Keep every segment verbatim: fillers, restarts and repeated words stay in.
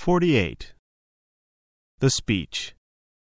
forty-eight. The Speech.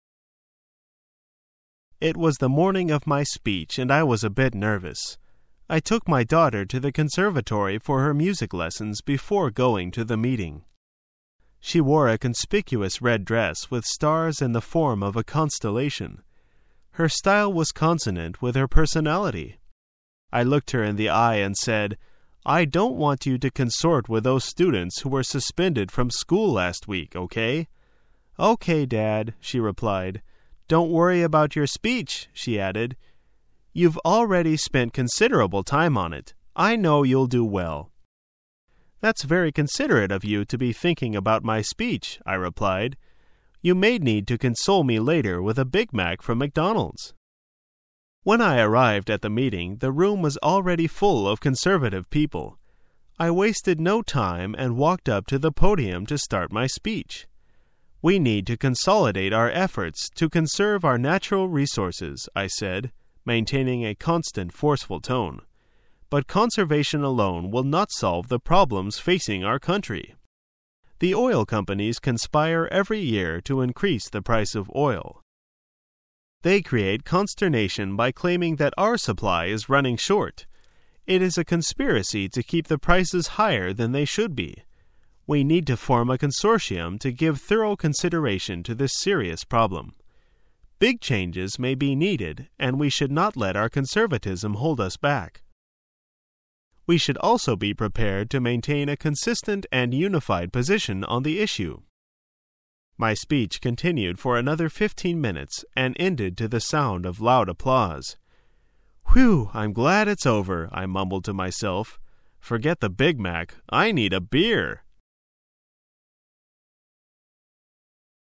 It was the morning of my speech, and I was a bit nervous. I took my daughter to the conservatory for her music lessons before going to the meeting. She wore a conspicuous red dress with stars in the form of a constellation. Her style was consonant with her personality. I looked her in the eye and said, "I don't want you to consort with those students who were suspended from school last week, okay?" "Okay, Dad," she replied. "Don't worry about your speech," she added. "You've already spent considerable time on it. I know you'll do well." "That's very considerate of you to be thinking about my speech," I replied. "You may need to console me later with a Big Mac from McDonald's." When I arrived at the meeting, the room was already full of conservative people. I wasted no time and walked up to the podium to start my speech. "We need to consolidate our efforts to conserve our natural resources," I said, maintaining a constant forceful tone. "But conservation alone will not solve the problems facing our country. The oil companies conspire every year to increase the price of oil. They create consternation by claiming that our supply is running short. It is a conspiracy to keep the prices higher than they should be. We need to form a consortium to give thorough consideration to this serious problem. Big changes may be needed, and we should not let our conservatism hold us back. We should also be prepared to maintain a consistent and unified position on the issue." My speech continued for another fifteen minutes and ended to the sound of loud applause. "Whew, I'm glad it's over," I mumbled to myself. "Forget the Big Mac. I need a beer."